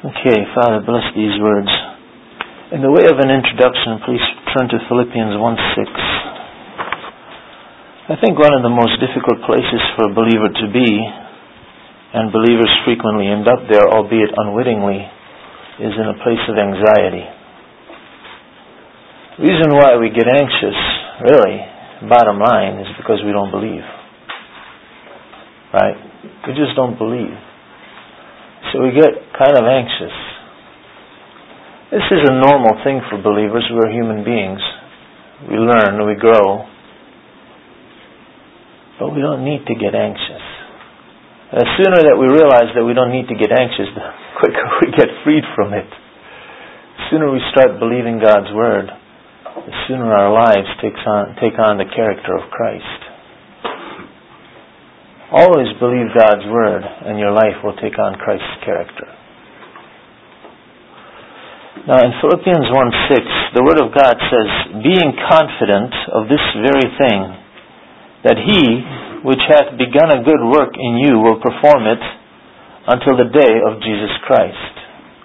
Okay, Father, bless these words. In the way of an introduction, please turn to Philippians 1:6. I think one of the most difficult places for a believer to be, and believers frequently end up there, albeit unwittingly, is in a place of anxiety. The reason why we get anxious, really, bottom line, is because we don't believe. Right? We just don't believe. So we get kind of anxious. This is a normal thing for believers. We're human beings. We learn, we grow. But we don't need to get anxious. The sooner that we realize that we don't need to get anxious, the quicker we get freed from it. The sooner we start believing God's Word, the sooner our lives take on the character of Christ. Always believe God's Word, and your life will take on Christ's character. Now in Philippians 1:6, the Word of God says, being confident of this very thing, that He which hath begun a good work in you will perform it until the day of Jesus Christ.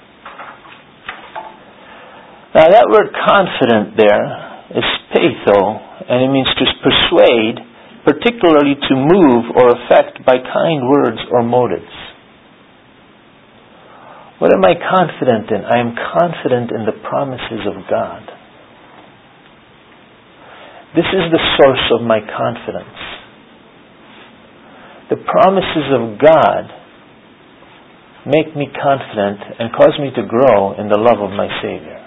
Now that word confident there is peitho, and it means to persuade, particularly to move or affect by kind words or motives. What am I confident in? I am confident in the promises of God. This is the source of my confidence. The promises of God make me confident and cause me to grow in the love of my Savior.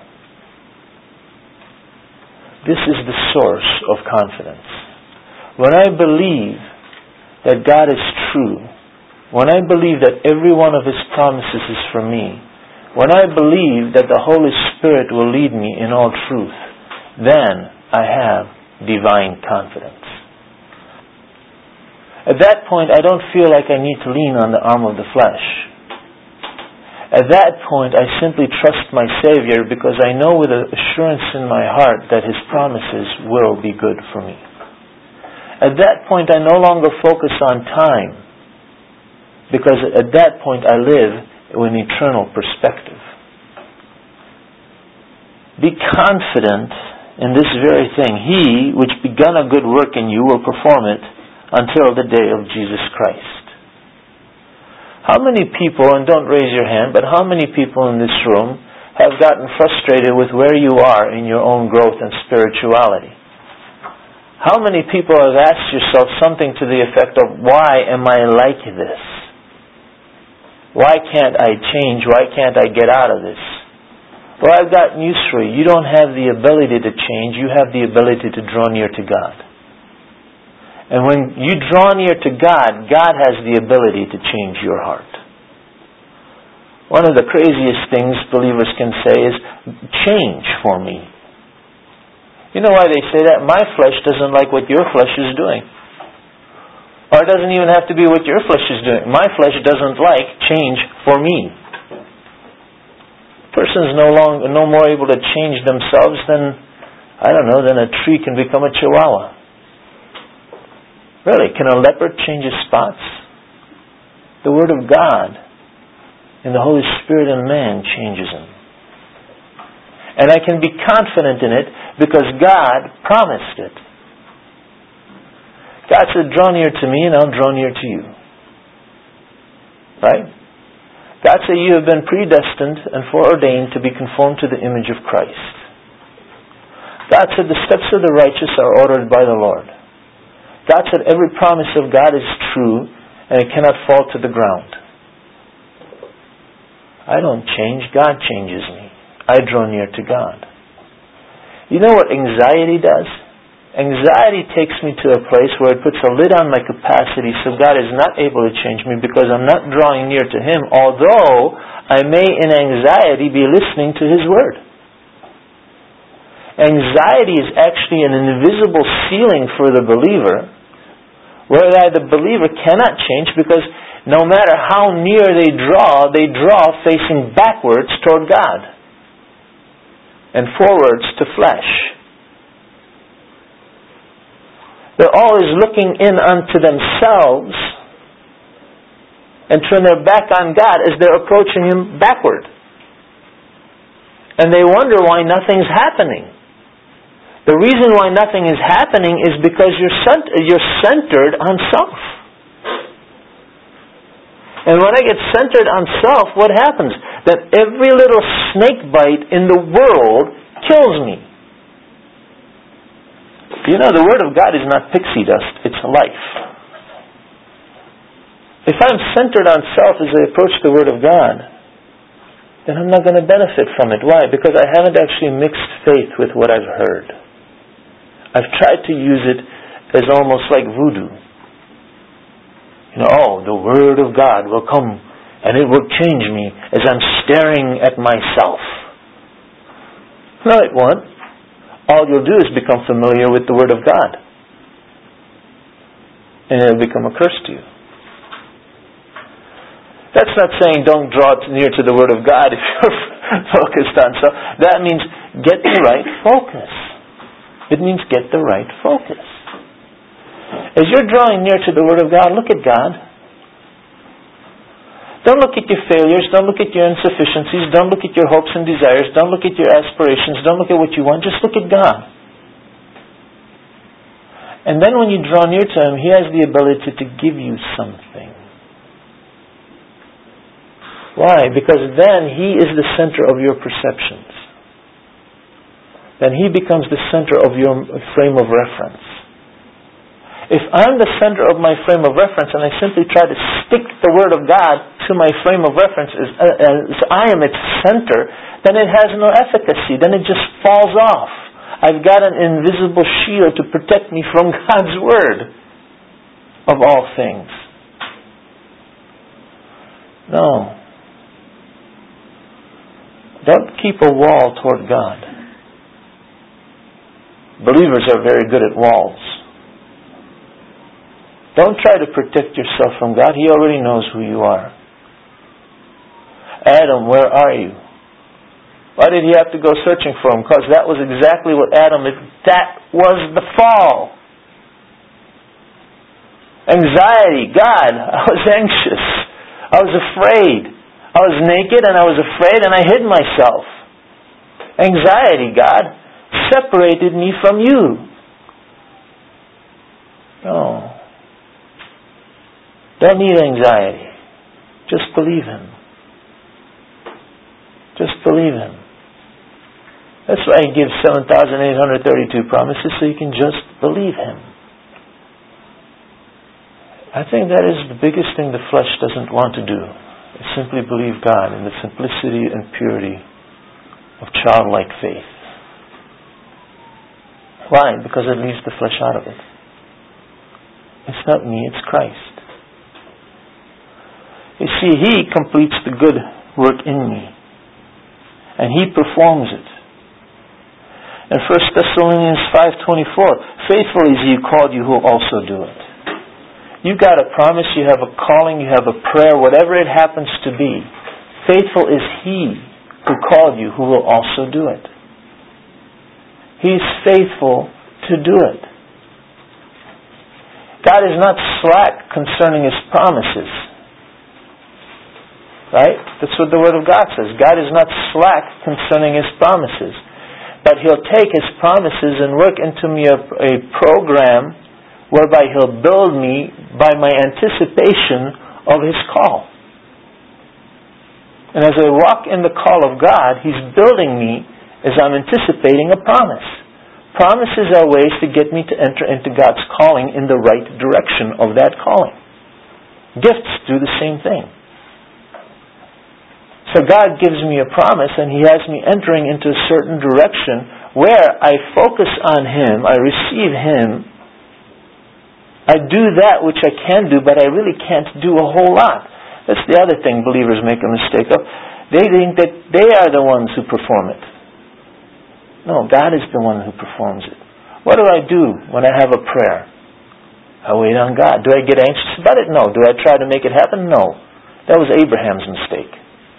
This is the source of confidence. When I believe that God is true, when I believe that every one of His promises is for me, when I believe that the Holy Spirit will lead me in all truth, then I have divine confidence. At that point, I don't feel like I need to lean on the arm of the flesh. At that point, I simply trust my Savior because I know with assurance in my heart that His promises will be good for me. At that point, I no longer focus on time, because at that point I live with an eternal perspective. Be confident in this very thing. He which begun a good work in you will perform it until the day of Jesus Christ. How many people, and don't raise your hand, but how many people in this room have gotten frustrated with where you are in your own growth and spirituality? How many people have asked yourself something to the effect of, why am I like this? Why can't I change? Why can't I get out of this? Well, I've got news for you. You don't have the ability to change. You have the ability to draw near to God. And when you draw near to God, God has the ability to change your heart. One of the craziest things believers can say is, change for me. You know why they say that? My flesh doesn't like what your flesh is doing. Or it doesn't even have to be what your flesh is doing. My flesh doesn't like change for me. A person is no more able to change themselves than a tree can become a chihuahua. Really, can a leopard change his spots? The Word of God and the Holy Spirit in man changes him. And I can be confident in it because God promised it. God said, draw near to me and I'll draw near to you. Right? God said, you have been predestined and foreordained to be conformed to the image of Christ. God said, the steps of the righteous are ordered by the Lord. God said, every promise of God is true and it cannot fall to the ground. I don't change, God changes me. I draw near to God. You know what anxiety does? Anxiety takes me to a place where it puts a lid on my capacity so God is not able to change me because I'm not drawing near to Him, although I may in anxiety be listening to His Word. Anxiety is actually an invisible ceiling for the believer whereby the believer cannot change because no matter how near they draw facing backwards toward God and forwards to flesh. They're always looking in unto themselves and turn their back on God as they're approaching Him backward. And they wonder why nothing's happening. The reason why nothing is happening is because you're centered on self. And when I get centered on self, what happens? That every little snake bite in the world kills me. You know, the Word of God is not pixie dust, it's life. If I'm centered on self as I approach the Word of God, then I'm not going to benefit from it. Why? Because I haven't actually mixed faith with what I've heard. I've tried to use it as almost like voodoo. You know, the Word of God will come and it will change me as I'm staring at myself. No, it won't. All you'll do is become familiar with the Word of God. And it'll become a curse to you. That's not saying don't draw near to the Word of God if you're focused on self. That means get the right focus. It means get the right focus. As you're drawing near to the Word of God, look at God. Don't look at your failures. Don't look at your insufficiencies. Don't look at your hopes and desires. Don't look at your aspirations. Don't look at what you want. Just look at God. And then when you draw near to Him, He has the ability to give you something. Why? Because then He is the center of your perceptions. Then He becomes the center of your frame of reference. If I'm the center of my frame of reference and I simply try to stick the Word of God to my frame of reference as I am its center, then it has no efficacy. Then it just falls off. I've got an invisible shield to protect me from God's Word of all things. No. Don't keep a wall toward God. Believers are very good at walls. Don't try to protect yourself from God. He already knows who you are. Adam, where are you? Why did He have to go searching for him? Because that was exactly what Adam is. That was the fall. Anxiety. God, I was anxious. I was afraid. I was naked and I was afraid and I hid myself. Anxiety, God, separated me from you. No. Don't need anxiety. Just believe Him. Just believe Him. That's why He gives 7,832 promises, so you can just believe Him. I think that is the biggest thing the flesh doesn't want to do. Is simply believe God in the simplicity and purity of childlike faith. Why? Because it leaves the flesh out of it. It's not me, it's Christ. You see, He completes the good work in me. And He performs it. In 1 Thessalonians 5:24, faithful is He who called you who will also do it. You've got a promise, you have a calling, you have a prayer, whatever it happens to be. Faithful is He who called you who will also do it. He's faithful to do it. God is not slack concerning His promises. Right? That's what the Word of God says. God is not slack concerning His promises. But He'll take His promises and work into me a program whereby He'll build me by my anticipation of His call. And as I walk in the call of God, He's building me as I'm anticipating a promise. Promises are ways to get me to enter into God's calling in the right direction of that calling. Gifts do the same thing. So God gives me a promise and He has me entering into a certain direction where I focus on Him, I receive Him, I do that which I can do, but I really can't do a whole lot. That's the other thing believers make a mistake of. They think that they are the ones who perform it. No, God is the one who performs it. What do I do when I have a prayer? I wait on God. Do I get anxious about it? No. Do I try to make it happen? No. That was Abraham's mistake.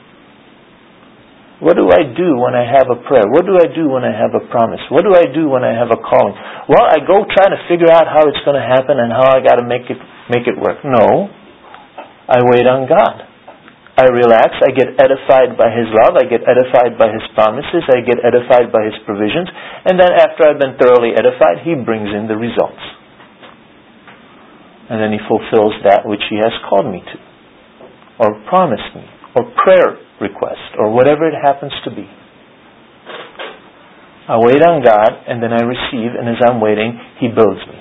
What do I do when I have a prayer? What do I do when I have a promise? What do I do when I have a calling? Well, I go try to figure out how it's going to happen and how I got to make it work. No. I wait on God. I relax, I get edified by His love, I get edified by His promises, I get edified by His provisions, and then after I've been thoroughly edified, He brings in the results. And then He fulfills that which He has called me to, or promised me, or prayer request, or whatever it happens to be. I wait on God, and then I receive, and as I'm waiting, He builds me.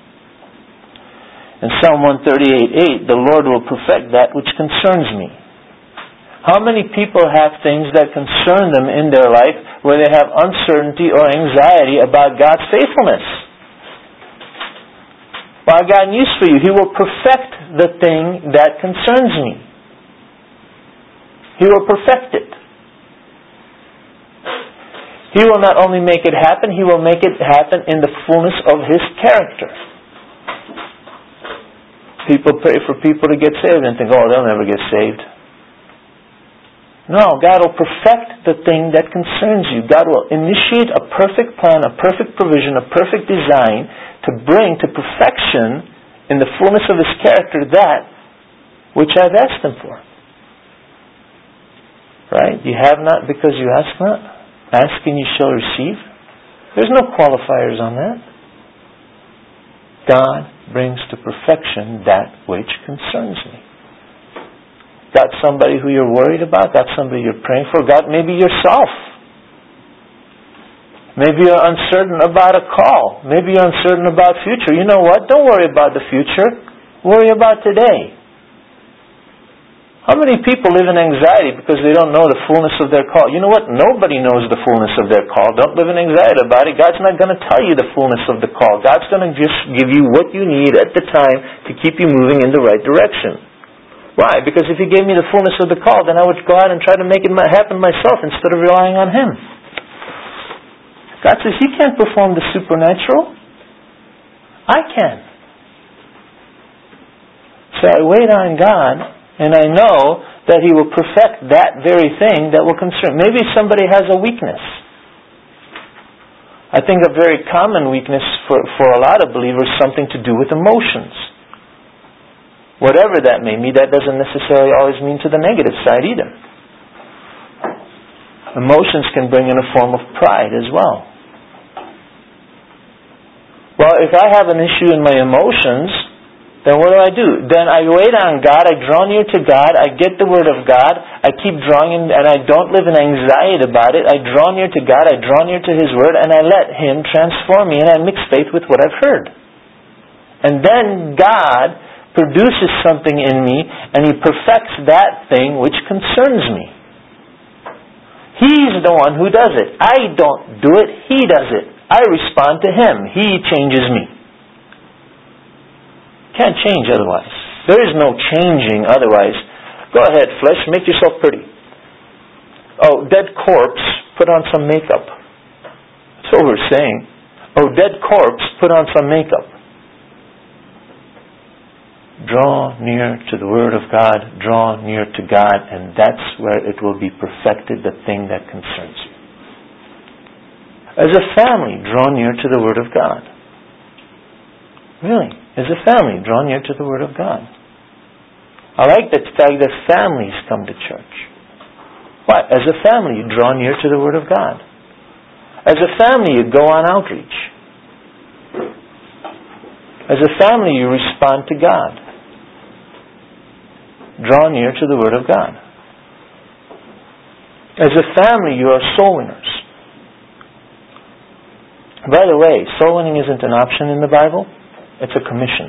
In Psalm 138:8, the Lord will perfect that which concerns me. How many people have things that concern them in their life where they have uncertainty or anxiety about God's faithfulness? Well, I've got news for you. He will perfect the thing that concerns me. He will perfect it. He will not only make it happen, He will make it happen in the fullness of His character. People pray for people to get saved and think, oh, they'll never get saved. No, God will perfect the thing that concerns you. God will initiate a perfect plan, a perfect provision, a perfect design to bring to perfection in the fullness of His character that which I've asked Him for. Right? You have not because you ask not. Ask and you shall receive. There's no qualifiers on that. God brings to perfection that which concerns me. Got somebody who you're worried about? Got somebody you're praying for? Got maybe yourself. Maybe you're uncertain about a call. Maybe you're uncertain about future. You know what? Don't worry about the future. Worry about today. How many people live in anxiety because they don't know the fullness of their call? You know what? Nobody knows the fullness of their call. Don't live in anxiety about it. God's not going to tell you the fullness of the call. God's going to just give you what you need at the time to keep you moving in the right direction. Why? Because if He gave me the fullness of the call, then I would go out and try to make it happen myself instead of relying on Him. God says He can't perform the supernatural. I can. So I wait on God, and I know that He will perfect that very thing that will concern. Maybe somebody has a weakness. I think a very common weakness for a lot of believers is something to do with emotions. Whatever that may be, that doesn't necessarily always mean to the negative side either. Emotions can bring in a form of pride as well. Well, if I have an issue in my emotions, then what do? Then I wait on God, I draw near to God, I get the Word of God, I keep drawing in, and I don't live in anxiety about it. I draw near to God, I draw near to His Word, and I let Him transform me, and I mix faith with what I've heard. And then God produces something in me, and He perfects that thing which concerns me. He's the one who does it. I don't do it. He does it. I respond to Him. He changes me. Can't change otherwise. There is no changing otherwise. Go ahead, flesh, make yourself pretty. Oh, dead corpse, put on some makeup. That's what we're saying. Oh, dead corpse, put on some makeup. Draw near to the Word of God, draw near to God, and that's where it will be perfected, the thing that concerns you. As a family, draw near to the Word of God. Really, as a family, draw near to the Word of God. I like the fact that families come to church. Why? As a family, you draw near to the Word of God. As a family, you go on outreach. As a family, you respond to God. Draw near to the Word of God. As a family, you are soul winners. By the way, soul winning isn't an option in the Bible. It's a commission.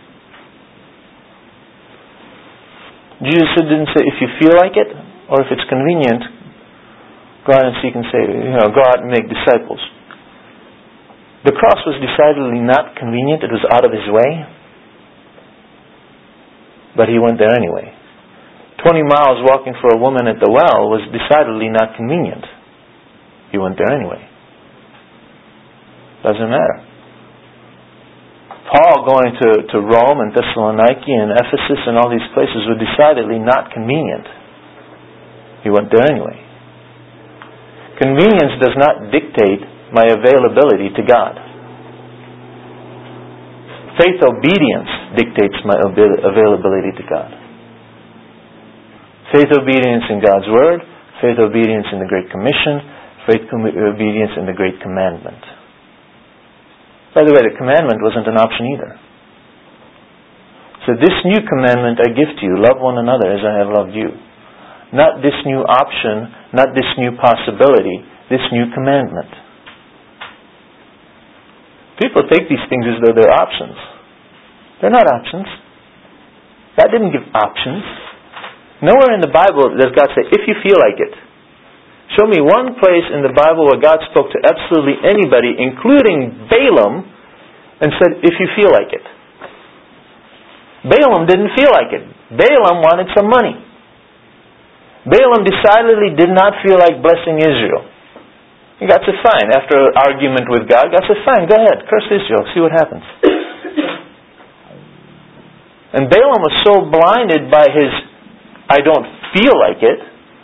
Jesus didn't say, if you feel like it, or if it's convenient, go out and seek and say, go out and make disciples. The cross was decidedly not convenient. It was out of His way. But He went there anyway. 20 miles walking for a woman at the well was decidedly not convenient. He went there anyway. Doesn't matter. Paul going to Rome and Thessaloniki and Ephesus and all these places was decidedly not convenient. He went there anyway. Convenience does not dictate my availability to God. Faith obedience dictates my availability to God. Faith obedience in God's Word, faith obedience in the Great Commission, faith obedience in the Great Commandment. By the way, the commandment wasn't an option either. So this new commandment I give to you, love one another as I have loved you. Not this new option, not this new possibility, this new commandment. People take these things as though they're options. They're not options. God didn't give options. Nowhere in the Bible does God say, if you feel like it. Show me one place in the Bible where God spoke to absolutely anybody, including Balaam, and said, if you feel like it. Balaam didn't feel like it. Balaam wanted some money. Balaam decidedly did not feel like blessing Israel. God said, fine. After an argument with God, God said, fine, go ahead, curse Israel, see what happens. And Balaam was so blinded by his, I don't feel like it,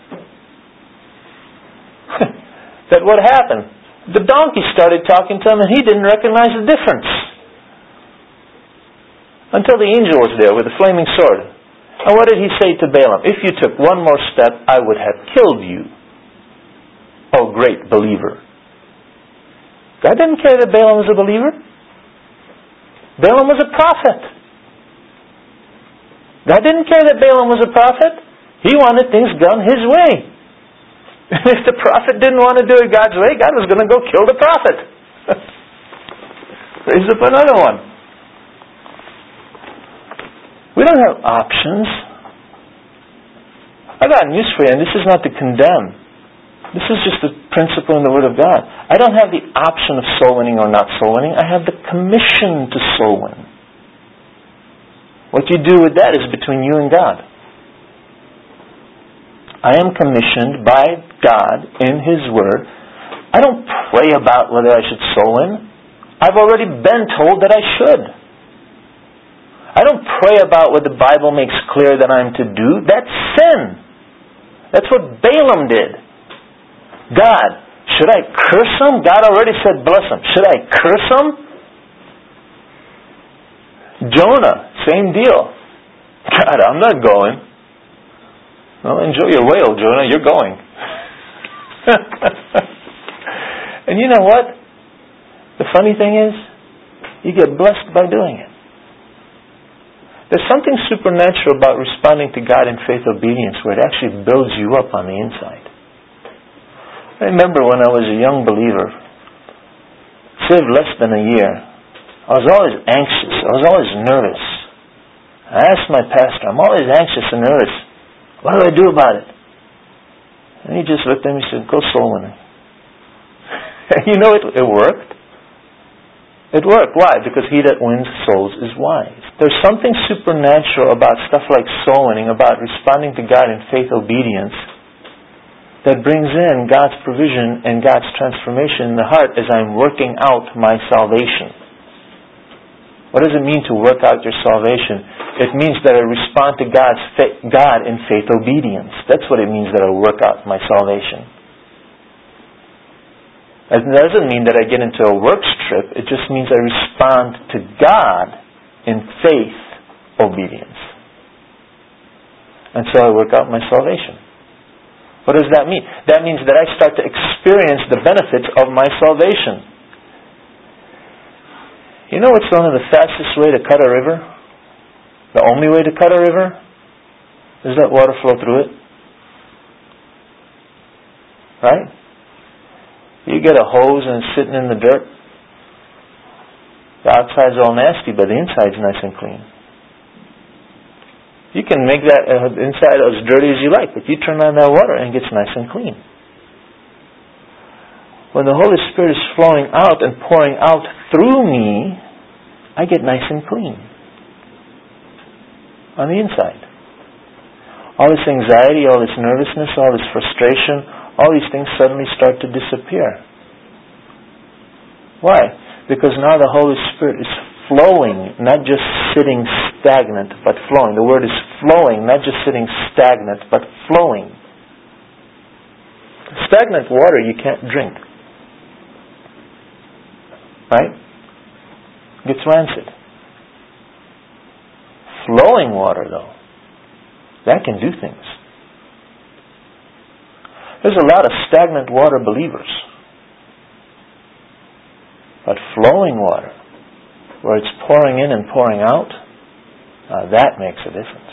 that what happened? The donkey started talking to him and he didn't recognize the difference. Until the angel was there with a flaming sword. And what did he say to Balaam? If you took one more step, I would have killed you. Oh, great believer. God didn't care that Balaam was a believer. Balaam was a prophet. God didn't care that Balaam was a prophet. He wanted things done his way. And if the prophet didn't want to do it God's way, God was going to go kill the prophet. Raise up another one. We don't have options. I got news for you, and this is not to condemn. This is just the principle in the Word of God. I don't have the option of soul winning or not soul winning. I have the commission to soul win. What you do with that is between you and God. I am commissioned by God in His Word. I don't pray about whether I should soul win. I've already been told that I should. I don't pray about what the Bible makes clear that I'm to do. That's sin. That's what Balaam did. God, should I curse him? God already said bless him. Should I curse him? Jonah, same deal. God, I'm not going. Well, enjoy your whale, Jonah. You're going. And you know what? The funny thing is, you get blessed by doing it. There's something supernatural about responding to God in faith obedience where it actually builds you up on the inside. I remember when I was a young believer, saved less than a year, I was always anxious. I was always nervous. I asked my pastor, I'm always anxious and nervous. What do I do about it? And he just looked at me and said, go soul winning. And you know, it worked. It worked. Why? Because he that wins souls is wise. There's something supernatural about stuff like soul winning, about responding to God in faith obedience, that brings in God's provision and God's transformation in the heart as I'm working out my salvation. What does it mean to work out your salvation? It means that I respond to God in faith obedience. That's what it means that I work out my salvation. It doesn't mean that I get into a works trip. It just means I respond to God in faith obedience. And so I work out my salvation. What does that mean? That means that I start to experience the benefits of my salvation. You know what's one of the fastest way to cut a river? The only way to cut a river is let water flow through it. Right? You get a hose and it's sitting in the dirt. The outside's all nasty, but the inside's nice and clean. You can make that inside as dirty as you like, but you turn on that water and it gets nice and clean. When the Holy Spirit is flowing out and pouring out through me, I get nice and clean on the inside. All this anxiety, all this nervousness, all this frustration, all these things suddenly start to disappear. Why? Because now the Holy Spirit is flowing, not just sitting stagnant, but flowing. The word is flowing, not just sitting stagnant, but flowing. Stagnant water you can't drink. Right? It gets rancid. Flowing water, though, that can do things. There's a lot of stagnant water believers. But flowing water, where it's pouring in and pouring out, that makes a difference.